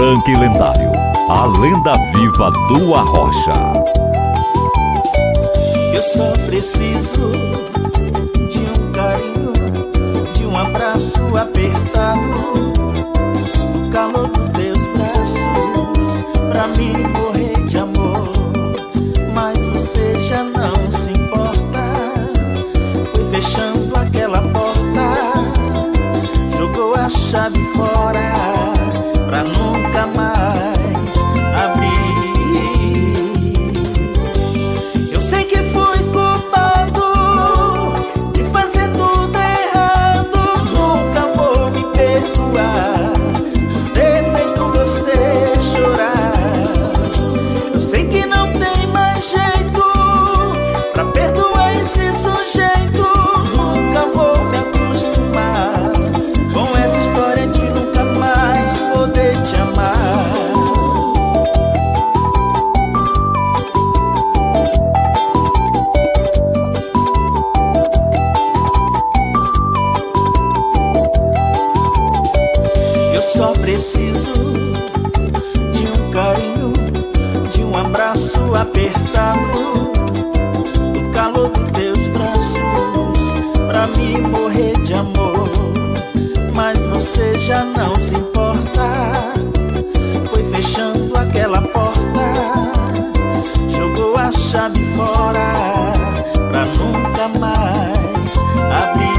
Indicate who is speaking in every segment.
Speaker 1: Frank Lendário, a lenda viva do Arrocha.
Speaker 2: Eu só preciso de um carinho, de um abraço apertado, do calor dos teus braços, pra mim morrer de amor. Mas você já não se importa, foi fechando aquela porta, jogou a chave fora pra nunca mais abrir. Eu sei que fui culpado de fazer tudo errado, nunca vou me perdoar por ter feito você chorar. Eu sei que não tem mais jeito pra perdoar esse sujeito, nunca vou me acostumar com essa história de nunca mais poder te amar. Eu só preciso de um carinho, de um abraço apertado, do calor dos teus braços, pra mim morrer de amor. Mas você já não se importa, foi fechando aquela porta, jogou a chave fora pra nunca mais abrir.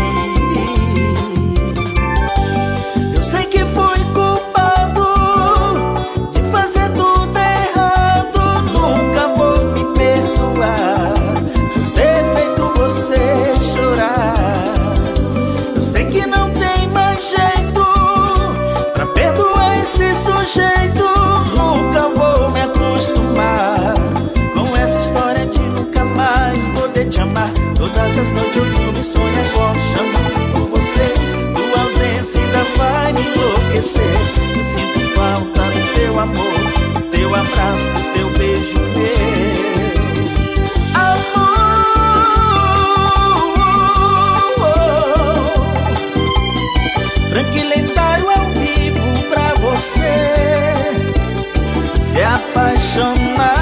Speaker 2: Eu sei que fui culpado de fazer tudo errado, nunca vou me perdoar por ter feito você chorar. Eu sei que não tem mais jeito pra perdoar esse sujeito, nunca vou me acostumar com essa história de nunca mais poder te amar. Todas as noites eu durmo e sonho acordo chamando por você, tua ausência ainda vai me enlouquecer. Eu sinto falta do teu amor, do teu abraço, do teu beijo meu amor. Frank Lendário ao vivo pra você se apaixonar.